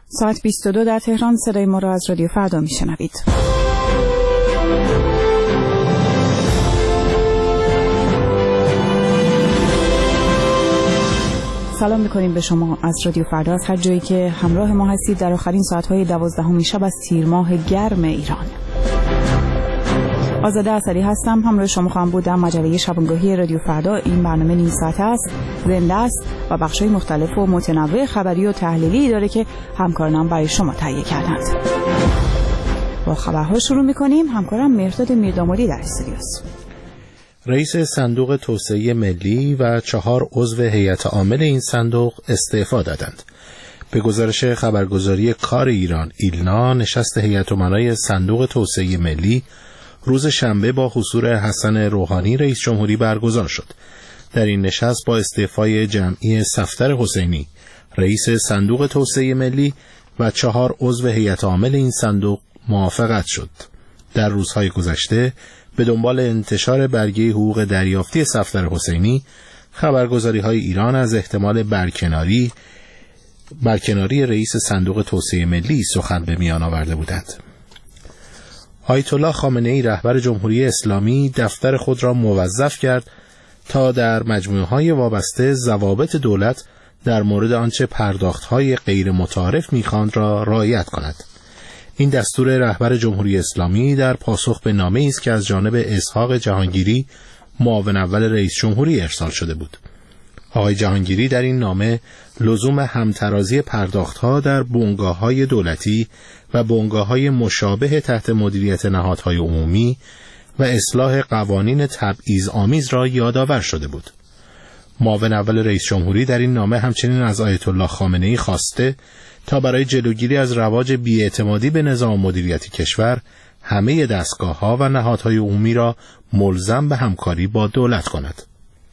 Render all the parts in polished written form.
ساعت 22 در تهران. صدای ما را از رادیو فردا میشنوید. سلام میکنیم به شما از رادیو فردا، از هر جایی که همراه ما هستید در آخرین ساعت‌های 12 شب از تیر ماه گرم ایران. آزاده اسدی هستم، همراه شما خواهم بود در مجله شبانگاهی رادیو فردا. این برنامه نیم ساعته است، زنده است و بخش‌های مختلف و متنوع خبری و تحلیلی داره که همکارانم برای شما تهیه کردند. با خبرها شروع می‌کنیم. همکارم مهرداد میردامادی در استودیوست. رئیس صندوق توسعه ملی و 4 عضو هیئت عامل این صندوق استعفا دادند. به گزارش خبرگزاری کار ایران ایلنا، نشست هیئت امنای صندوق توسعه ملی روز شنبه با حضور حسن روحانی رئیس جمهوری برگزار شد. در این نشست با استعفای جمعی صفدر حسینی رئیس صندوق توسعه ملی و 4 عضو هیئت عامل این صندوق موافقت شد. در روزهای گذشته به دنبال انتشار برگه حقوق دریافتی صفدر حسینی، خبرگزاری‌های ایران از احتمال برکناری رئیس صندوق توسعه ملی سخن به میان آورده بودند. آیت الله خامنه‌ای رهبر جمهوری اسلامی دفتر خود را موظف کرد تا در مجموعه‌های وابسته ضوابط دولت در مورد آنچه پرداخت‌های غیر متعارف می‌خواند را رعایت کند. این دستور رهبر جمهوری اسلامی در پاسخ به نامه‌ای است که از جانب اسحاق جهانگیری معاون اول رئیس جمهوری ارسال شده بود. آقای جهانگیری در این نامه لزوم همترازی پرداخت‌ها در بنگاه‌های دولتی و بنگاه‌های مشابه تحت مدیریت نهادهای عمومی و اصلاح قوانین تبعیض‌آمیز را یادآور شده بود. معاون اول رئیس جمهوری در این نامه همچنین از آیت الله خامنه‌ای خواسته تا برای جلوگیری از رواج بی‌اعتمادی به نظام مدیریتی کشور همه دستگاه‌ها و نهادهای عمومی را ملزم به همکاری با دولت کند.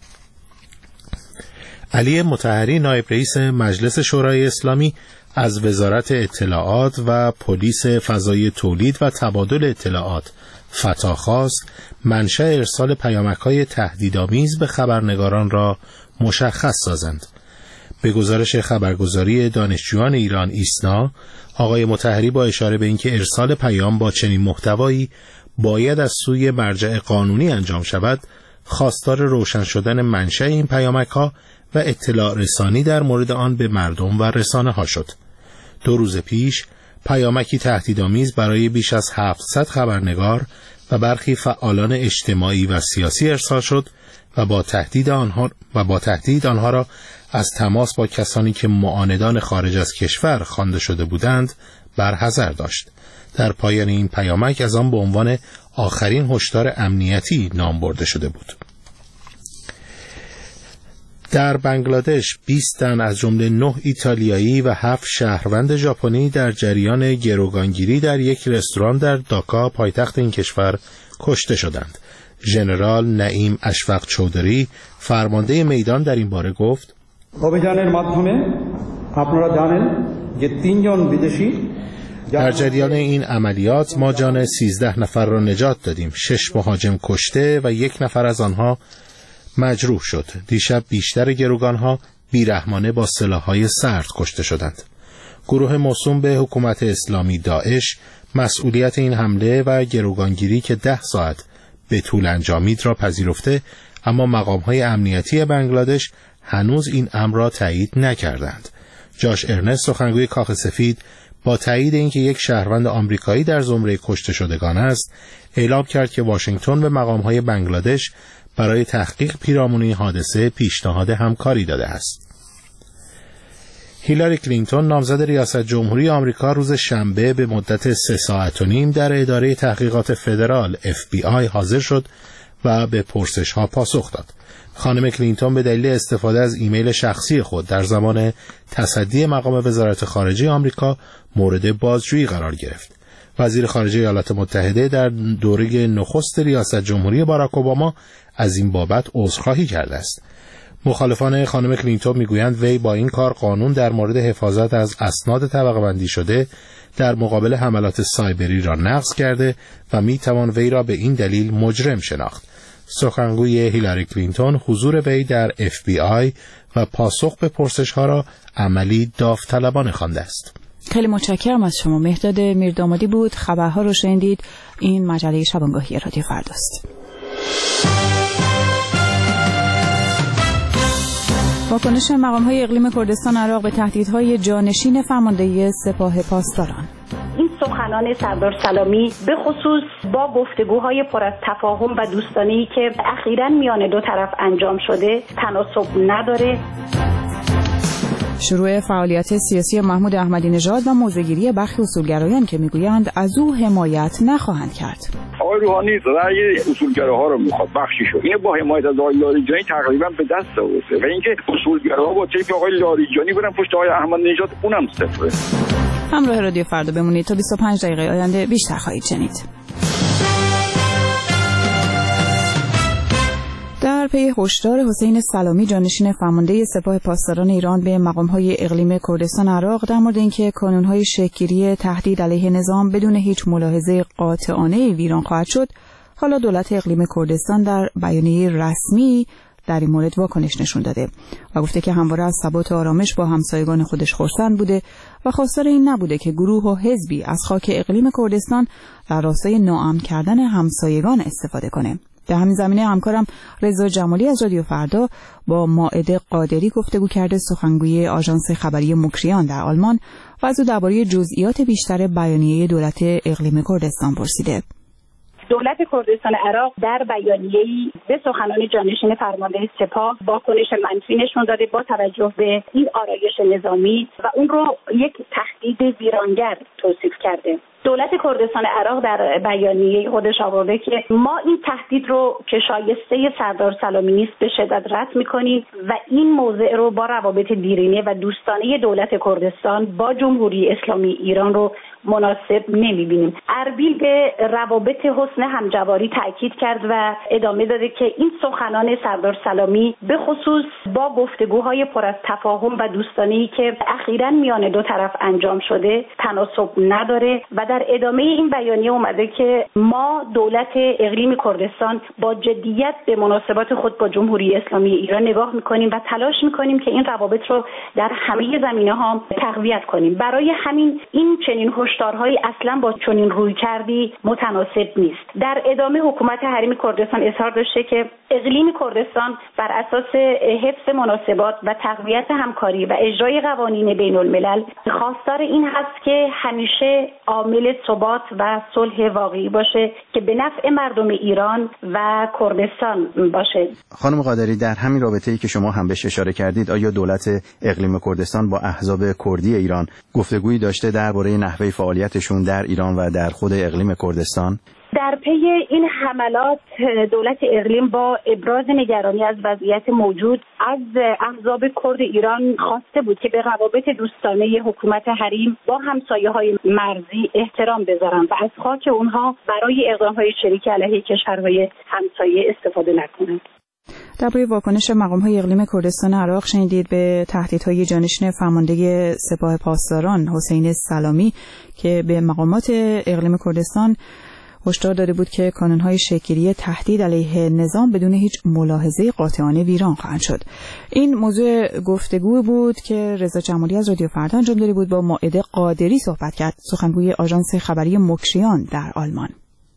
علی مطهری نایب رئیس مجلس شورای اسلامی از وزارت اطلاعات و پلیس فضای تولید و تبادل اطلاعات فتا خواست منشأ ارسال پیامک‌های تهدیدآمیز به خبرنگاران را مشخص سازند. به گزارش خبرگزاری دانشجویان ایران ایسنا، آقای مطهری با اشاره به اینکه ارسال پیام با چنین محتوایی باید از سوی مرجع قانونی انجام شود، خواستار روشن شدن منشأ این پیامک‌ها و اطلاع رسانی در مورد آن به مردم و رسانه ها شد. 2 روز پیش پیامکی تهدیدآمیز برای بیش از 700 خبرنگار و برخی فعالان اجتماعی و سیاسی ارسال شد و با تهدید آنها را از تماس با کسانی که معاندان خارج از کشور خوانده شده بودند برحذر داشت. در پایان این پیامک از آن به عنوان آخرین هشدار امنیتی نام برده شده بود. در بنگلادش 20 تن از جمله 9 ایتالیایی و 7 شهروند ژاپنی در جریان گروگانگیری در یک رستوران در داکا پایتخت این کشور کشته شدند. ژنرال نعیم اشفق چودری فرمانده میدان در این باره گفت: در جریان این عملیات ما جان 13 نفر را نجات دادیم. 6 مهاجم کشته و 1 نفر از آنها مجروح شد. دیشب بیشتر گروگانها بیرحمانه با سلاح‌های سرد کشته شدند. گروه موسوم به حکومت اسلامی داعش مسئولیت این حمله و گروگانگیری که 10 ساعت به طول انجامید را پذیرفته، اما مقام‌های امنیتی بنگلادش هنوز این امر را تایید نکردند. جاش ارنست سخنگوی کاخ سفید با تایید اینکه یک شهروند آمریکایی در زمره کشته شدگان است، اعلام کرد که واشنگتن به مقام‌های بنگلادش برای تحقیق پیرامون این حادثه پیشنهاد همکاری داده است. هیلاری کلینتون نامزد ریاست جمهوری آمریکا روز شنبه به مدت 3 ساعت و نیم در اداره تحقیقات فدرال FBI حاضر شد و به پرسش‌ها پاسخ داد. خانم کلینتون به دلیل استفاده از ایمیل شخصی خود در زمان تصدی مقام وزارت خارجه آمریکا مورد بازجویی قرار گرفت. وزیر خارجه ایالات متحده در دوره نخست ریاست جمهوری باراک اوباما از این بابت عذرخواهی کرده است. مخالفان خانم کلینتون میگویند وی با این کار قانون در مورد حفاظت از اسناد طبقه بندی شده در مقابل حملات سایبری را نقض کرده و میتوان وی را به این دلیل مجرم شناخت. سخنگوی هیلاری کلینتون حضور وی در FBI و پاسخ به پرسش‌ها را عملی داوطلبانه خوانده است. خیلی متشکرم از شما. مهداد میردامادی بود. خبرها رو شنیدید. این مجله شبانگاهی رادیو فرداست. واکنش مقام‌های اقلیم کردستان عراق به تهدیدهای جانشین فرمانده سپاه پاسداران. این سخنان سردار سلامی به خصوص با گفتگوهای پر از تفاهم و دوستانه‌ای که اخیراً میان دو طرف انجام شده تناسب نداره. شروع فعالیت سیاسی محمود احمدی نژاد و موضع‌گیری برخی اصولگرایان که میگویند از او حمایت نخواهند کرد. آقای روحانی رأی اصولگراها رو میخواد بخشیشو. اینو با حمایت از آقای لاریجانی تقریبا به دست آورده و اینکه اصولگراها با طیف آقای لاریجانی برن پشت آقای احمدی نژاد اونم صفره. همراه رادیو فردا بمونید تا 25 دقیقه آینده بیشتر خواهید شنید. در پی هشدار حسین سلامی جانشین فرمانده سپاه پاسداران ایران به مقام‌های اقلیم کردستان عراق در مورد اینکه کانون‌های شکل‌گیری تهدید علیه نظام بدون هیچ ملاحظه قاطعانه ویران خواهد شد، حالا دولت اقلیم کردستان در بیانیه رسمی در این مورد واکنش نشون داده و گفته که همواره از ثبات و آرامش با همسایگان خودش خرسند بوده و خواستار این نبوده که گروه و حزبی از خاک اقلیم کردستان در راستای ناامن کردن همسایگان استفاده کنه. در همین زمینه همکارم رضا جمالی از رادیو فردا با مائده قادری گفتگو کرده، سخنگوی آژانس خبری مکریان در آلمان، و از او درباره جزئیات بیشتر بیانیه دولت اقلیم کردستان پرسیده. دولت کردستان عراق در بیانیه‌ای به سخنان جانشین فرمانده سپاه واکنش منفی نشون داده با توجه به این آرایش نظامی و اون رو یک تهدید ویرانگر توصیف کرده. دولت کردستان عراق در بیانیه خودش آورده که ما این تهدید رو که شایسته سردار سلامی نیست به شدت رد می‌کنیم و این موضع رو با روابط دیرینه و دوستانه دولت کردستان با جمهوری اسلامی ایران رو مناسب نمی‌بینیم. اربیل به روابط حسن همجواری تاکید کرد و ادامه داده که این سخنان سردار سلامی به خصوص با گفتگوهای پر از تفاهم و دوستانه‌ای که اخیراً میان دو طرف انجام شده تناسب نداره و در ادامه این بیانیه اومده که ما دولت اقلیم کردستان با جدیت به مناسبات خود با جمهوری اسلامی ایران نگاه میکنیم و تلاش میکنیم که این روابط رو در همه زمینه‌ها تقویت کنیم. برای همین این چنین هشدارهایی اصلا با چنین رویکردی متناسب نیست. در ادامه حکومت حریم کردستان اصرار داشته که اقلیم کردستان بر اساس حفظ مناسبات و تقویت همکاری و اجرای قوانین بین الملل خواستار این هست که همیشه عامل ثبات و صلح واقعی باشه که به نفع مردم ایران و کردستان باشه. خانم قادری، در همین رابطه‌ای که شما هم بهش اشاره کردید، آیا دولت اقلیم کردستان با احزاب کردی ایران گفتگویی داشته درباره نحوه فعالیتشون در ایران و در خود اقلیم کردستان؟ در پی این حملات دولت اقلیم با ابراز نگرانی از وضعیت موجود از احزاب کرد ایران خواسته بود که به روابط دوستانه حکومت حریم با همسایه‌های مرزی احترام بذارن و از خاک اونها برای اقدام‌های شریک علیه کشورهای همسایه استفاده نکنند. درباره واکنش مقام‌های اقلیم کردستان عراق شنیدید به تهدیدهای جانشین فرمانده سپاه پاسداران حسین سلامی که به مقامات اقلیم کردستان هشدار داده بود که کانون‌های شکل‌گیری تهدید علیه نظام بدون هیچ ملاحظه قاطعانه ویران خواهند شد. این موضوع گفتگو بود که رضا جمالی از رادیو فردا انجام داده بود با مائده قادری صحبت کرد، سخنگوی آژانس خبری مکریان در آلمان.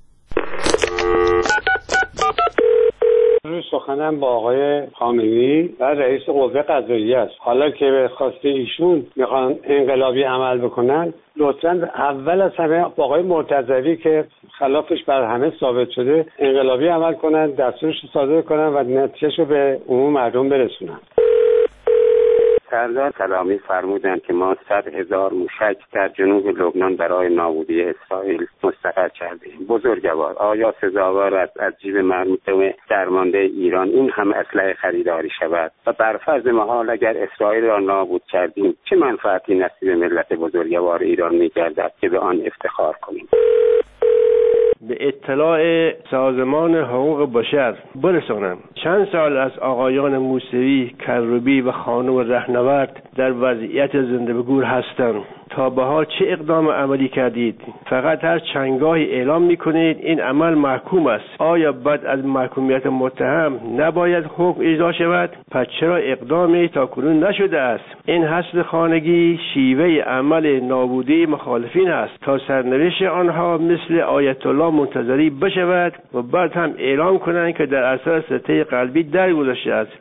سخنم با آقای خامنه‌ای و رئیس قوه قضاییه است. حالا که به خواسته ایشون میخوان انقلابی عمل بکنن، لطفاً اول از همه با آقای مرتضوی که خلافش بر همه ثابت شده انقلابی عمل کنن، دستورش رو صادر کنن و نتیجهش رو به عموم مردم برسونن. سردار سلامی فرمودند که ما 100,000 موشک در جنوب لبنان برای نابودی اسرائیل مستقر کردیم. بزرگوار، آیا سزاوار است از جیب مردم درمانده ایران این هم اسلحه خریداری شود؟ و بر فرض محال اگر اسرائیل را نابود کردیم، چه منفعتی نصیب ملت بزرگوار ایران می‌گردد که به آن افتخار کنیم؟ به اطلاع سازمان حقوق بشر برسانم چند سال از آقایان موسوی، کروبی و خانم رهنورد در وضعیت زنده به گور هستند. تا به حال چه اقدام عملی کردید؟ فقط هر چندگاهی اعلام میکنید این عمل محکوم است. آیا بعد از محکومیت متهم نباید حکم اجرا شود؟ پس چرا اقدامی تاکنون نشده است؟ این حصر خانگی شیوه عمل نابودی مخالفین است تا سرنوشت آنها مثل آیت الله منتظری بشود و بعد هم اعلام کنند که در اثر سکته قلبی درگذشته است.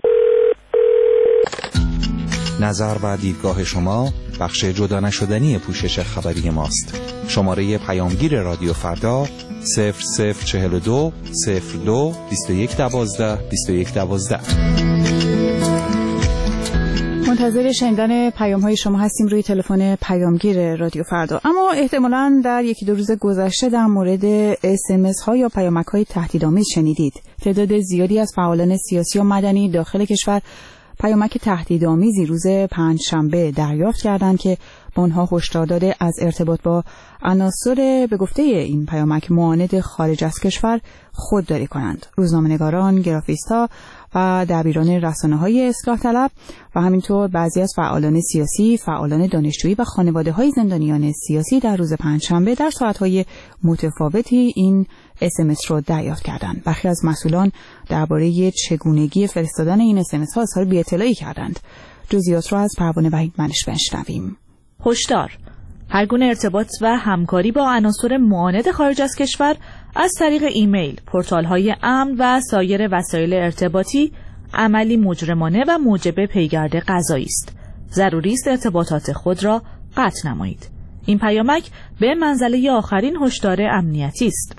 نظر و دیدگاه شما بخش جدا نشدنی پوشش خبری ماست. شماره پیامگیر رادیو فردا 0042 02 2112 2112. منتظر شنیدن پیام‌های شما هستیم روی تلفن پیامگیر رادیو فردا. اما احتمالاً در یکی دو روز گذشته در مورد SMS ها یا پیامک‌های تهدیدآمیز شنیدید. تعداد زیادی از فعالان سیاسی و مدنی داخل کشور پیامک تهدیدآمیزی روز پنجشنبه دریافت کردند که به آنها هشدار داده از ارتباط با عناصر به گفته این پیامک معاند خارج از کشور خودداری کنند. روزنامه‌نگاران، گرافیست‌ها و دبیران رسانه‌های اصلاح طلب و همینطور بعضی از فعالان سیاسی، فعالان دانشجویی و خانواده‌های زندانیان سیاسی در روز پنجشنبه در ساعت‌های متفاوتی این SMS رو دریافت کردند. برخی از مسئولان درباره چگونگی فرستادن این SMS ها اظهار بی‌اطلاعی کردند. جزئیات را از پروانه وحید منش بشنویم. هشدار: هر گونه ارتباط و همکاری با عناصر معاند خارج از کشور از طریق ایمیل، پورتال‌های امن و سایر وسایل ارتباطی عملی مجرمانه و موجب پیگرد قضایی است. ضروری است ارتباطات خود را قطع نمایید. این پیامک به منزله آخرین هشدار امنیتی است.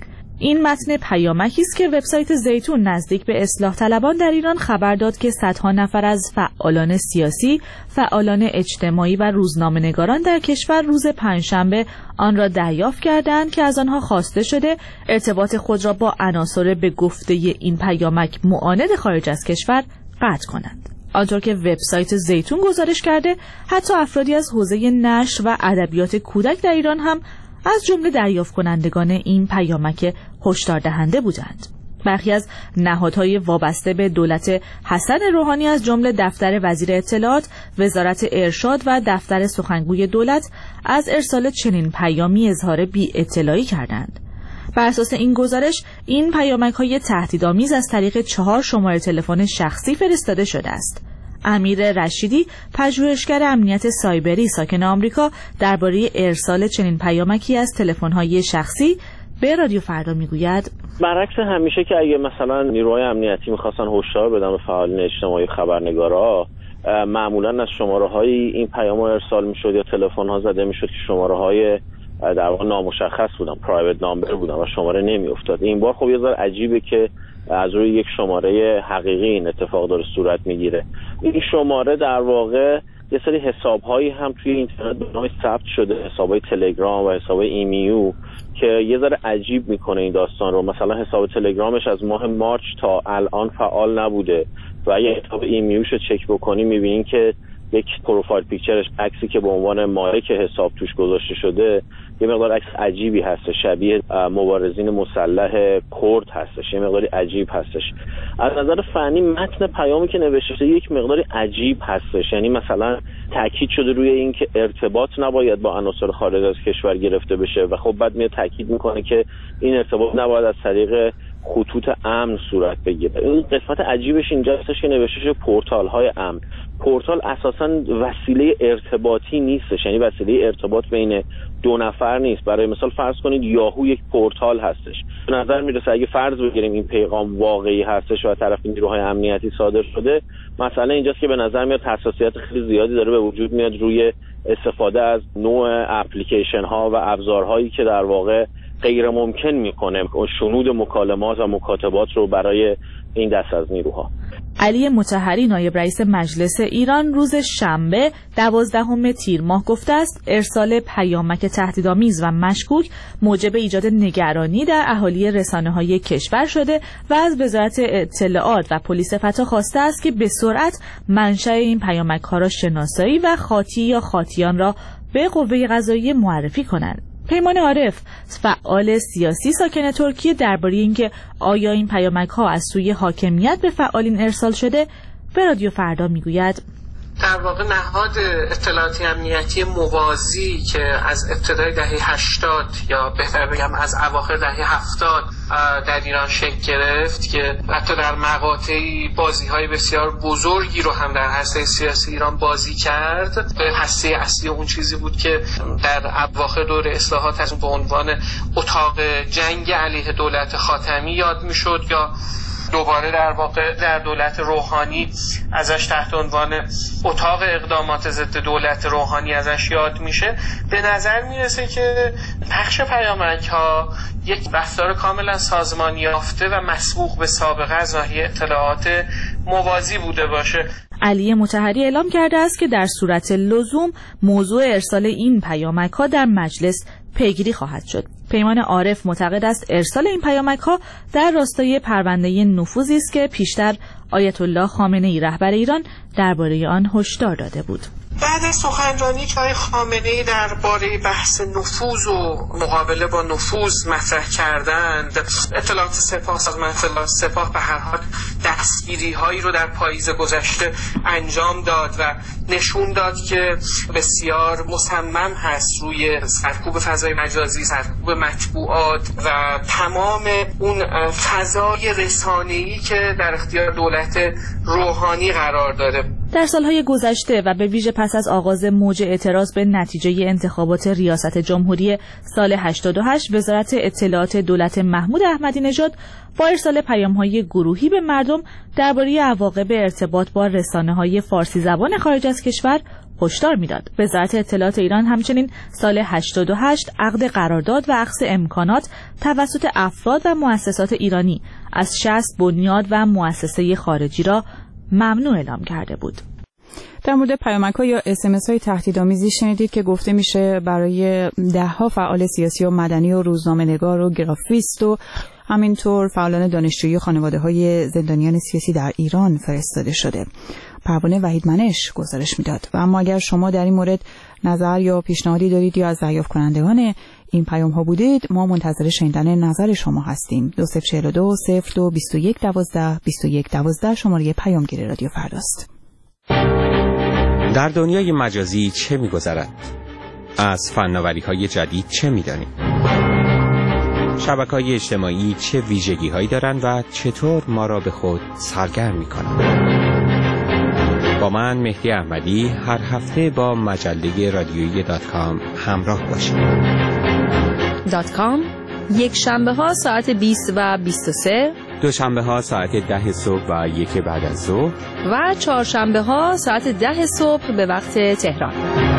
این متن پیامکی است که وبسایت زیتون نزدیک به اصلاح طلبان در ایران خبر داد که صدها نفر از فعالان سیاسی، فعالان اجتماعی و روزنامه‌نگاران در کشور روز پنجشنبه آن را دریافت کردند که از آنها خواسته شده ارتباط خود را با عناصر به گفته این پیامک معاند خارج از کشور قطع کنند. آنطور که وبسایت زیتون گزارش کرده، حتی افرادی از حوزه نشر و ادبیات کودک در ایران هم از جمله دریافت کنندگان این پیامک هشدار دهنده بودند. برخی از نهادهای وابسته به دولت حسن روحانی از جمله دفتر وزیر اطلاعات، وزارت ارشاد و دفتر سخنگوی دولت از ارسال چنین پیامی اظهار بی‌اطلاعی کردند. بر اساس این گزارش، این پیامک‌های تهدیدآمیز از طریق 4 شماره تلفن شخصی فرستاده شده است. امیر رشیدی، پژوهشگر امنیت سایبری ساکن آمریکا، درباره ارسال چنین پیامکی از تلفن‌های شخصی به رادیو فردا میگوید: برعکس همیشه که اگه مثلا نیروهای امنیتی می‌خواستن هشدار بدن به فعالین اجتماعی خبرنگارا، معمولاً از شماره‌های این پیامو ارسال می‌شد یا تلفن‌ها زده می‌شد که شماره‌های در واقع نامشخص بودن، پرایوت نامبر بودن و شماره نمی‌افتاد. این بار خب یه ذره عجیبه که از روی یک شماره حقیقی این اتفاق داره صورت میگیره. این شماره در واقع یه سری حساب‌هایی هم توی اینترنت به نام ثبت شده، حساب‌های تلگرام و حساب‌های ایمیو که یه ذره عجیب میکنه این داستان رو. مثلا حساب تلگرامش از ماه مارچ تا الان فعال نبوده و اگه حساب ایمیوش رو چک بکنی میبینین که یک پروفایل پیکچرش، عکسی که به عنوان مالک حساب توش گذاشته شده، یه مقدار عکس عجیبی هستش، شبیه مبارزین مسلح کرد هستش، یه مقداری عجیب هستش. از نظر فنی متن پیامی که نوشته شده یک مقداری عجیب هستش، یعنی مثلا تاکید شده روی این که ارتباط نباید با عناصر خارج از کشور گرفته بشه و خب بعد میاد تاکید میکنه که این ارتباط نباید از طریق خطوط امن صورت بگیره. این قسمت عجیبش اینجا هستش که نوشته شده پورتال های امن. پورتال اساساً وسیله ارتباطی نیستش، یعنی وسیله ارتباط بین دو نفر نیست. برای مثال فرض کنید یاهو یک پورتال هستش. به نظر میرسه اگه فرض بگیریم این پیغام واقعی هستش و طرف نیروهای امنیتی صادر شده، مسئله اینجاست که به نظر میاد حساسیت خیلی زیادی داره به وجود میاد روی استفاده از نوع اپلیکیشن ها و ابزارهایی که در واقع غیر ممکن میکنه شنود مکالمات و مکاتبات رو برای این دست از نیروها. علی مطهری، نایب رئیس مجلس ایران، روز شنبه 12 تیر ماه گفته است ارسال پیامک تهدیدآمیز و مشکوک موجب ایجاد نگرانی در اهالی رسانه‌های کشور شده و از وزارت اطلاعات و پلیس فتا خواسته است که به سرعت منشأ این پیامک‌ها را شناسایی و خاطی یا خاطیان را به قوه قضاییه معرفی کنند. پیمان عارف، فعال سیاسی ساکن ترکیه، درباره اینکه آیا این پیامک‌ها از سوی حاکمیت به فعالین ارسال شده به رادیو فردا میگوید: در واقع نهاد اطلاعاتی امنیتی موازی که از ابتدای دهه 80 یا بهتر بگم از اواخر دهه 70 در ایران شکل گرفت که حتی در مقاطعی بازی‌های بسیار بزرگی رو هم در هسته سیاسی ایران بازی کرد. هسته اصلی اون چیزی بود که در اواخر دور اصلاحات از به عنوان اتاق جنگ علیه دولت خاتمی یاد می‌شد یا دوباره در واقع در دولت روحانی ازش تحت عنوان اتاق اقدامات ضد دولت روحانی ازش یاد میشه. به نظر میرسه که پخش پیامک‌ها یک رفتار کاملا سازمان یافته و مسبوق به سابقه از ناحیه اطلاعات موازی بوده باشه. علی مطهری اعلام کرده است که در صورت لزوم موضوع ارسال این پیامک‌ها در مجلس پیگیری خواهد شد. پیمان عارف معتقد است ارسال این پیامک‌ها در راستای پرونده نفوذی است که پیشتر آیت الله خامنه‌ای رهبر ایران درباره آن هشدار داده بود. بعد از سخنرانی که آقای خامنه‌ای درباره بحث نفوذ و مقابله با نفوذ مطرح کردند، اطلاعات سپاه، سازمان اطلاعات سپاه به هر حال دستگیری‌هایی رو در پاییز گذشته انجام داد و نشون داد که بسیار مصمم هست روی سرکوب فضای مجازی، سرکوب مطبوعات و تمام اون فضای رسانه‌ای که در اختیار دولت روحانی قرار داره. در سالهای گذشته و به ویژه پس از آغاز موج اعتراض به نتیجه انتخابات ریاست جمهوری سال 88 وزارت اطلاعات دولت محمود احمدی نژاد با ارسال پیام‌های گروهی به مردم درباره عواقب ارتباط با رسانه‌های فارسی زبان خارج از کشور هشدار میداد. وزارت اطلاعات ایران همچنین سال 88 عقد قرارداد و اخذ امکانات توسط افراد و مؤسسات ایرانی از 60 بنیاد و مؤسسه خارجی را ممنوع اعلام کرده بود. در مورد پیامک‌ها یا اس‌ام‌اس‌های تهدیدآمیزی شنیدید که گفته میشه برای ده‌ها فعال سیاسی و مدنی و روزنامه‌نگار و گرافیست و همینطور فعالان دانشجویی و خانواده‌های زندانیان سیاسی در ایران فرستاده شده. پروانه وحید منش گزارش میداد. و اما اگر شما در این مورد نظر یا پیشنهادی دارید یا از دریافت کنندگان این پیام‌ها بودید، ما منتظر شنیدن نظر شما هستیم. 2042 02 21 12 21 12 شماره پیامگیر رادیو فرداست. در دنیای مجازی چه می‌گذرد؟ از فناوری‌های جدید چه می‌دانید؟ شبکه‌های اجتماعی چه ویژگی‌هایی دارند و چطور ما را به خود سرگرم می‌کنند؟ با من مهدی احمدی هر هفته با مجله رادیویی .com همراه باشید. .com یک شنبه ها ساعت 20 و 23، دوشنبه ها ساعت 10 صبح و 1 بعد از ظهر و چهارشنبه ها ساعت 10 صبح به وقت تهران.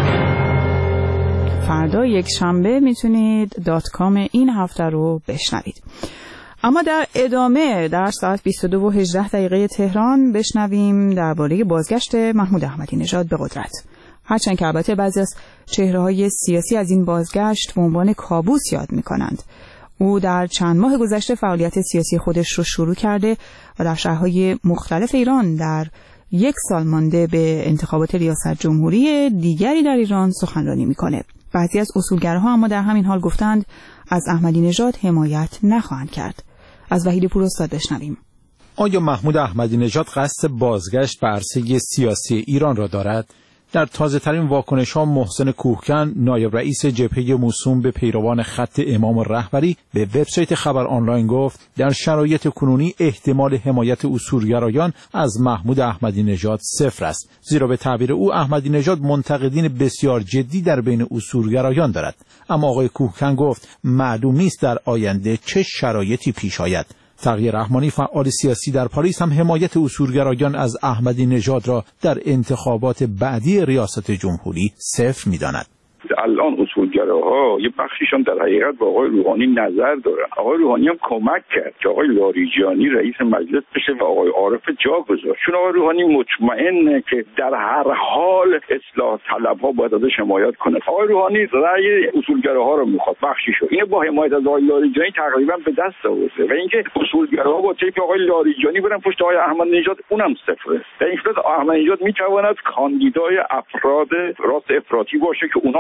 فردا یک شنبه میتونید .com این هفته رو بشنوید. اما در ادامه در ساعت 22 و 18 دقیقه تهران بشنویم درباره بازگشت محمود احمدی نژاد به قدرت. هرچند که البته بعضی از چهره‌های سیاسی از این بازگشت به عنوان کابوس یاد می‌کنند. او در چند ماه گذشته فعالیت سیاسی خودش رو شروع کرده و در شهرهای مختلف ایران در یک سال مانده به انتخابات ریاست جمهوری دیگری در ایران سخنرانی می‌کنه. بعضی از اصولگراها اما در همین حال گفتند از احمدی نژاد حمایت نخواهند کرد. از وحید پوراستاد بشنویم. آیا محمود احمدی نژاد قصد بازگشت به عرصه سیاسی ایران را دارد؟ در تازه‌ترین واکنش‌ها محسن کوهکن، نایب رئیس جبهه موسوم به پیروان خط امام رهبری، به وبسایت خبر آنلاین گفت در شرایط کنونی احتمال حمایت اصولگرایان از محمود احمدی نژاد صفر است، زیرا به تعبیر او احمدی نژاد منتقدین بسیار جدی در بین اصولگرایان دارد. اما آقای کوهکن گفت معلوم نیست در آینده چه شرایطی پیش آید. تقی رحمانی فعال سیاسی در پاریس هم حمایت اصولگرایان از احمدی نژاد را در انتخابات بعدی ریاست جمهوری صفر می‌داند. الان اصولگراها یه بخشیشون در حقیقت با آقای روحانی نظر دارن. آقای روحانی هم کمک کرد که آقای لاریجانی رئیس مجلس بشه و آقای عارف جا گذاشت، چون آقای روحانی مطمئنه که در هر حال اصلاح طلبها باید ازش حمایت کنه. آقای روحانی رأی اصولگراها رو میخواد، بخشیشو اینو با حمایت از آقای لاریجانی تقریبا به دست آورده و اینکه اصولگراها با تیپ آقای لاریجانی برن پشت آقای احمدی نژاد اونم صفره. در این صورت احمدی نژاد میتواند کاندیدای افراد راست افراطی باشه که اونها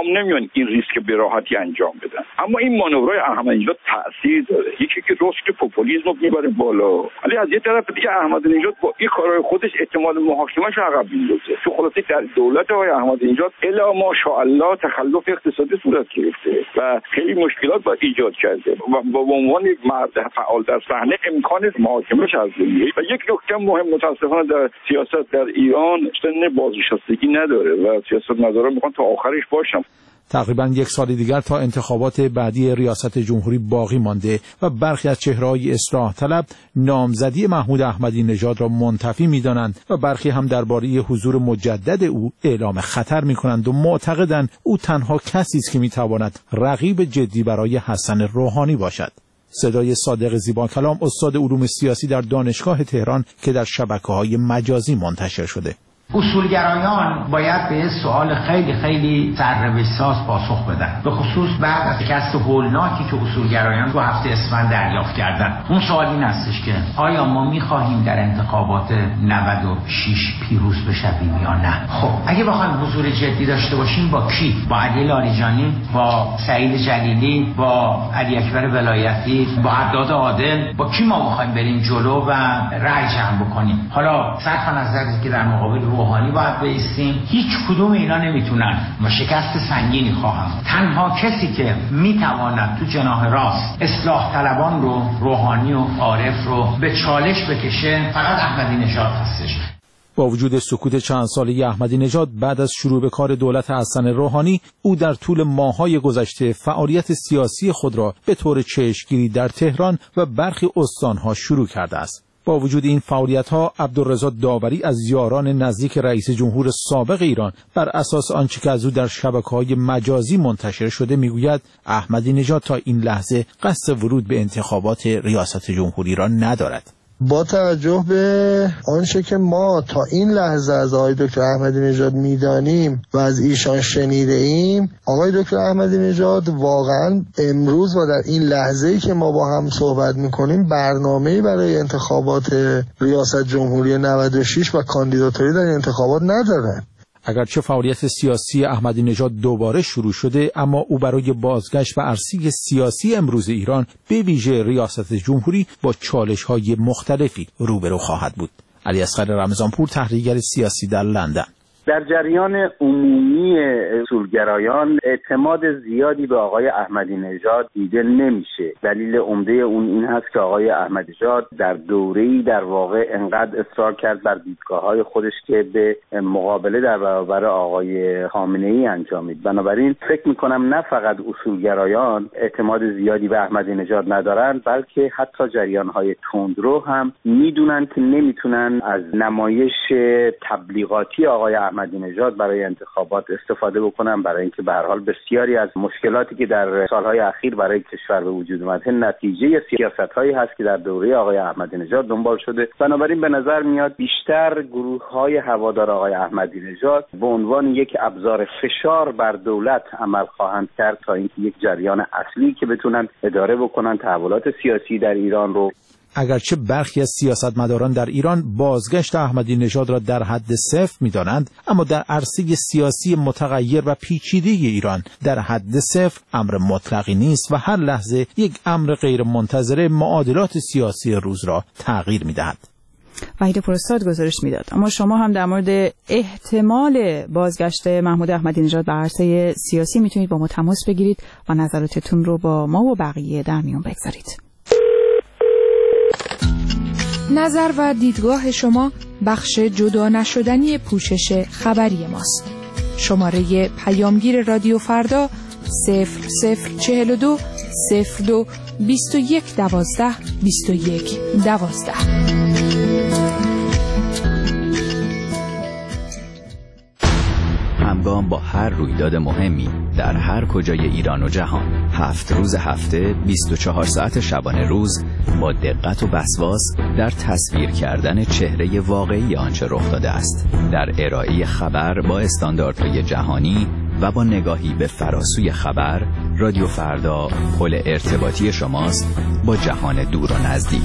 نمیان این ریسک به راحتی انجام بدن. اما این مانورهای احمدی‌نژاد تاثیر داره. یکی که رشد پوپولیسم رو میبره بالا، ولی از یه طرف دیگه احمدی‌نژاد با این کارهای خودش احتمال محاکمه‌اش عقب میندازه. تو خلاصه در دولت آقای احمدی‌نژاد الا ماشاءالله تخلف اقتصادی صورت گرفته و خیلی مشکلات با ایجاد کرده و با عنوان یک مرد فعال در صحنه امکان محاکمه‌اش از دنیایی. و یک نکته مهم متاسفانه در سیاست در ایران سن بازنشستگی نداره و سیاستمداران میخوان تا آخرش باشن. تقریبا یک سال دیگر تا انتخابات بعدی ریاست جمهوری باقی مانده و برخی از چهره‌های اصلاح طلب نامزدی محمود احمدی نژاد را منتفی می‌دانند و برخی هم درباره حضور مجدد او اعلام خطر می‌کنند و معتقدند او تنها کسی است که می‌تواند رقیب جدی برای حسن روحانی باشد. صدای صادق زیبا کلام، استاد علوم سیاسی در دانشگاه تهران که در شبکه‌های مجازی منتشر شده. اصولگرایان باید به سوال خیلی سرنوشت‌ساز پاسخ بدن، به خصوص بعد از شکست هولناکی که اصولگرایان تو هفته اسفند دریافت کردن. اون سوال این هستش که آیا ما می‌خواهیم در انتخابات 96 پیروز بشویم یا نه؟ خب اگه بخوایم حضور جدی داشته باشیم با کی؟ با علی لاریجانی، با سعید جلیلی، با علی اکبر ولایتی، با عداد عادل، با کی ما می‌خوایم بریم جلو و رأی جمع بکنیم؟ حالا صرف نظر که در مقابل روحانی باید بایستیم، هیچ کدوم اینا نمیتونن و شکست سنگینی خواهم. تنها کسی که میتواند تو جناح راست اصلاح طلبان رو، روحانی و عارف رو به چالش بکشه فقط احمدی نژاد هستش. با وجود سکوت چند ساله احمدی نژاد بعد از شروع به کار دولت حسن روحانی، او در طول ماه‌های گذشته فعالیت سیاسی خود را به طور چشمگیری در تهران و برخی استان‌ها شروع کرده است. با وجود این فعالیت‌ها، عبدالرضا داوری از یاران نزدیک رئیس جمهور سابق ایران بر اساس آنچه که از او در شبکه‌های مجازی منتشر شده میگوید احمدی نژاد تا این لحظه قصد ورود به انتخابات ریاست جمهوری را ندارد. با توجه به آنچه که ما تا این لحظه از آقای دکتر احمدی نژاد میدانیم و از ایشان شنیده ایم، آقای دکتر احمدی نژاد واقعا امروز و در این لحظه‌ای که ما با هم صحبت میکنیم برنامه‌ای برای انتخابات ریاست جمهوری 96 و کاندیداتوری در انتخابات ندارن. اگرچه فعالیت سیاسی احمدی نژاد دوباره شروع شده، اما او برای بازگشت به عرصه سیاسی امروز ایران به ویژه ریاست جمهوری با چالش‌های مختلفی روبرو خواهد بود. علی اصغر رمضانپور، تحلیلگر سیاسی در لندن. در جریان عمومی اصولگرایان اعتماد زیادی به آقای احمدی نژاد دیده نمیشه. دلیل عمده اون این هست که آقای احمدی نژاد در دوره‌ای در واقع انقدر اصرار کرد بر دیدگاه‌های خودش که به مقابله در برابر آقای خامنه‌ای انجامید. بنابراین فکر می‌کنم نه فقط اصولگرایان اعتماد زیادی به احمدی نژاد ندارن، بلکه حتی جریان‌های تندرو هم میدونن که نمیتونن از نمایش تبلیغاتی آقای احمدی نژاد برای انتخابات استفاده بکنن، برای اینکه به هر حال بسیاری از مشکلاتی که در سالهای اخیر برای کشور به وجود اومده نتیجه سیاست‌هایی هست که در دوره آقای احمدی نژاد دنبال شده. بنابراین به نظر میاد بیشتر گروه‌های هوادار آقای احمدی نژاد به عنوان یک ابزار فشار بر دولت عمل خواهند کرد تا اینکه یک جریان اصلی که بتونن اداره بکنن تحولات سیاسی در ایران رو. اگرچه برخی از سیاستمداران در ایران بازگشت احمدی نژاد را در حد صفر می‌دانند، اما در عرصه سیاسی متغیر و پیچیده ایران در حد صفر امر مطلقی نیست و هر لحظه یک امر غیر منتظره معادلات سیاسی روز را تغییر می‌دهد. وحید پرستاد گزارش میداد. اما شما هم در مورد احتمال بازگشت محمود احمدی نژاد به عرصه سیاسی میتونید با ما تماس بگیرید و نظراتتون رو با ما و بقیه در میون بگذارید. نظر و دیدگاه شما بخش جدا نشدنی پوشش خبری ماست. شماره پیامگیر رادیو فردا 0042 02 21 12 21 12. همگام با هر رویداد مهمی در هر کجای ایران و جهان، 7 روز هفته 24 ساعت شبانه روز با دقت و وسواس در تصویر کردن چهره واقعی آنچه رخ داده است، در ارائه خبر با استانداردهای جهانی و با نگاهی به فراسوی خبر. رادیو فردا پل ارتباطی شماست با جهان دور و نزدیک.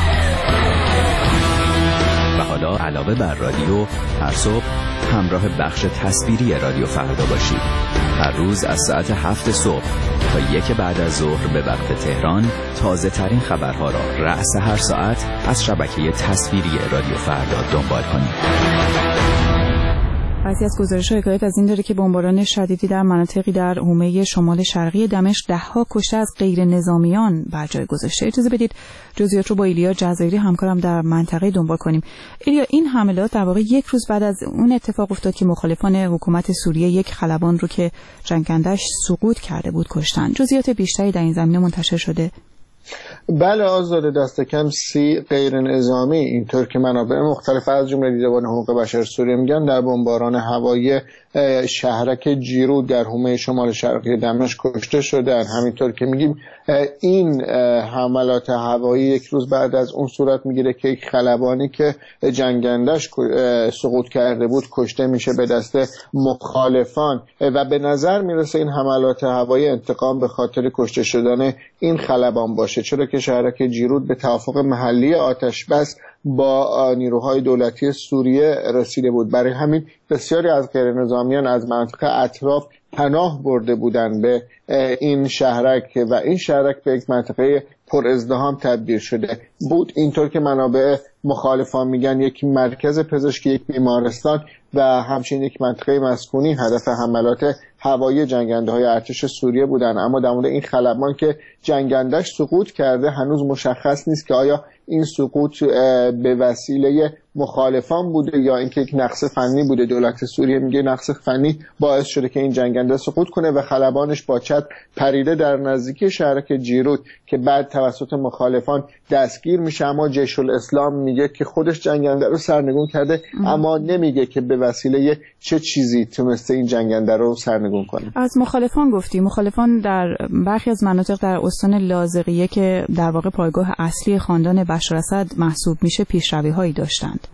و حالا علاوه بر رادیو، هر صبح همراه بخش تصویری رادیو فردا باشید. هر روز از ساعت 7 صبح تا 1 بعد از ظهر به وقت تهران تازه ترین خبرها را رأس هر ساعت از شبکه تصویری رادیو فردا دنبال کنید. بعضی از گزارش‌ها حکایت از این داره که بمباران شدیدی در مناطقی در حومه شمال شرقی دمشق 10 کشته از غیر نظامیان بر جای گذاشته. اجازه بدید جزئیات رو با ایلیا جزایری همکارم در منطقه دنبال کنیم. ایلیا، این حملات در واقع یک روز بعد از اون اتفاق افتاد که مخالفان حکومت سوریه یک خلبان رو که جنگندش سقوط کرده بود کشتن. جزئیات بیشتری در این زمینه منتشر شده؟ بله آزاده، دست کم 30 غیر نظامی اینطور که منابع مختلف از جمله دیدبان حقوق بشر سوریه میگن در بمباران هوایی شهرک جیرود در حومه شمال شرقی دمشق کشته شدن. همینطور که میگیم این حملات هوایی یک روز بعد از اون صورت میگیره که یک خلبانی که جنگندش سقوط کرده بود کشته میشه به دست مخالفان و به نظر میرسه این حملات هوایی انتقام به خاطر کشته شدن این خلبان باشه، چرا که شهرک جیرود به توافق محلی آتشبس با نیروهای دولتی سوریه رسیده بود. برای همین بسیاری از غیر نظامیان از منطقه اطراف پناه برده بودند به این شهرک و این شهرک به یک منطقه پر ازدحام تبدیل شده بود. اینطور که منابع مخالفان میگن یک مرکز پزشکی، یک بیمارستان و همچنین یک منطقه مسکونی هدف حملات هوایی جنگنده های ارتش سوریه بودن. اما در مورد این خلبان که جنگندش سقوط کرده هنوز مشخص نیست که آیا این سقوط به وسیله مخالفان بوده یا اینکه یک نقص فنی بوده. دولت سوریه میگه نقص فنی باعث شده که این جنگنده سقوط کنه و خلبانش با چتر پریده در نزدیکی شهرک جیرود که بعد توسط مخالفان دستگیر میشه. اما جیش الاسلام میگه که خودش جنگنده رو سرنگون کرده اما نمیگه که به وسیله چه چیزی تونسته این جنگنده رو سرنگون کنه. از مخالفان گفتی، مخالفان در برخی از مناطق در استان لاذقیه که در واقع پایگاه اصلی خاندان بشار اسد محسوب میشه پیشروی‌هایی داشتند.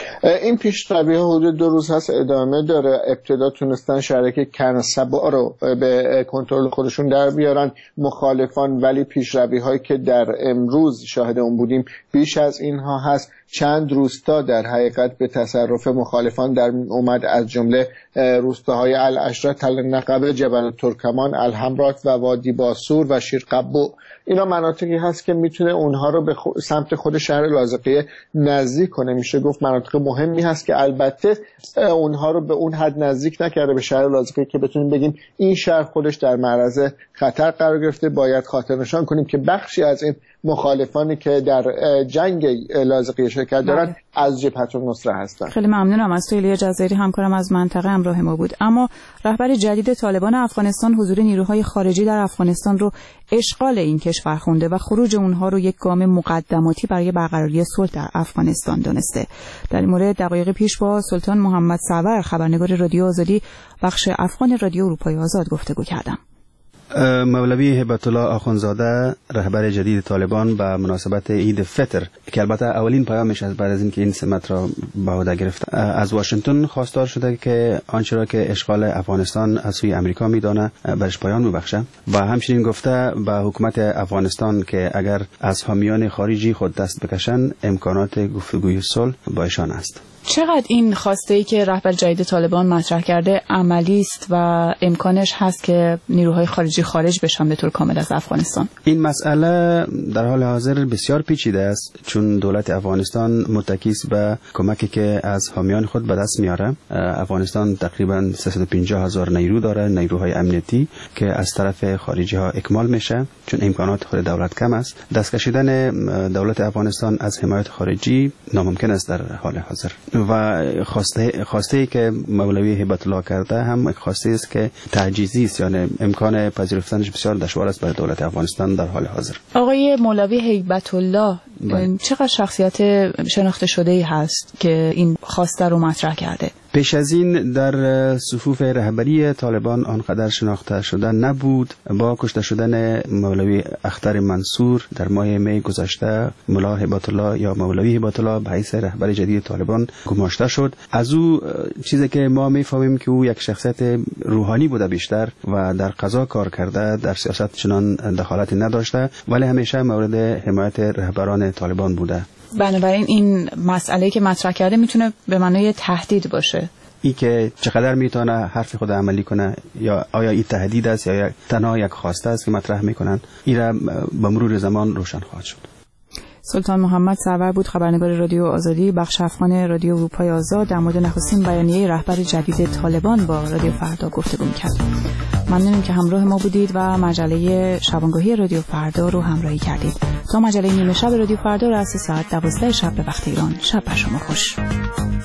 این پیشروی‌ها حدود 2 روز هست ادامه داره. ابتدا تونستن شهرک کرنسبا رو به کنترل خودشون در بیارن مخالفان، ولی پیشروی‌هایی که در امروز شاهد اون بودیم بیش از اینها هست. چند روستا در حقیقت به تصرف مخالفان در اومد، از جمله روستاهای العشره، تل نقبه، جبل ترکمان، الحمرات و وادی باسور و شیرقبو. اینا مناطقی هست که میتونه اونها رو به سمت خود شهر لاذقیه نزدیک کنه. میشه گفت مناطق مهمی هست که البته اونها رو به اون حد نزدیک نکرده به شهر لاذقیه که بتونیم بگیم این شهر خودش در معرض خطر قرار گرفته. باید خاطر نشان کنیم که بخشی از این مخالفانی که در جنگ لاذقیه شرکت دارن از جبهت النصره هستند. خیلی ممنونم از تو ایلیا جزایری، همکارم از منطقه همراه ما بود. اما رهبر جدید طالبان افغانستان حضور نیروهای خارجی در افغانستان رو اشغال این کشور خونده و خروج اونها رو یک گام مقدماتی برای برقراری صلح در افغانستان دونسته. در این مورد دقایق پیش با سلطان محمد سرور خبرنگار رادیو آزادی بخش افغان رادیو اروپای آزاد گفتگو کردم. مولوی هبت الله آخوندزاده رهبر جدید طالبان به مناسبت عید فطر که البته اولین پیامش از بعد از اینکه این سمت را به عهده گرفت از واشنگتن خواستار شده که آنچه را که اشغال افغانستان از سوی امریکا میدانه برش پایان ببخشه و همچنین گفته به حکومت افغانستان که اگر از حامیان خارجی خود دست بکشن امکانات گفتگوی صلح با ایشان است. چقدر این خواسته ای که رهبر جدید طالبان مطرح کرده عملی است و امکانش هست که نیروهای خارجی خارج بشن به طور کامل از افغانستان؟ این مسئله در حال حاضر بسیار پیچیده است، چون دولت افغانستان متکی است به کمکی که از حامیان خود به دست میاره. افغانستان تقریبا 350,000 نیرو داره، نیروهای امنیتی که از طرف خارجی ها اکمال میشه چون امکانات خود دولت کم است. دست کشیدن دولت افغانستان از حمایت خارجی ناممکن است در حال حاضر و خواسته که مولوی هبت الله کرده هم خواسته است که تعجیزی است، یعنی امکان پذیرفتنش بسیار دشوار است برای دولت افغانستان در حال حاضر. آقای مولوی هیبت الله چقدر شخصیت شناخته شده‌ای هست که این خواسته رو مطرح کرده؟ پیش از این در صفوف رهبری طالبان آنقدر شناخته شده نبود. با کشته شدن مولوی اختر منصور در ماه می گذشته مولا هبت الله یا مولوی هبت الله به حیث رهبر جدید طالبان گماشته شد. از او چیزی که ما میفهمیم که او یک شخصیت روحانی بوده بیشتر و در قضا کار کرده، در سیاست چنان دخالتی نداشته، ولی همیشه مورد حمایت رهبران طالبان بوده. بنابراین این مسئله که مطرح کرده میتونه به معنای تهدید باشه. ای که چقدر میتونه حرف خود عملی کنه یا آیا این تهدید است یا تنها یک خواسته است که مطرح میکنن، این را به مرور زمان روشن خواهد شد. سلطان محمد سرور بود، خبرنگار رادیو آزادی بخش افغان رادیو اروپای آزاد، در مورد نخستین بیانیه رهبر جدید طالبان با رادیو فردا گفتگو کرد. ممنونیم که همراه ما بودید و مجله شبانگاهی رادیو فردا رو همراهی کردید. تا مجله نیمه شب رادیو فردا را از ساعت 12 شب به وقت ایران، شب بر شما خوش.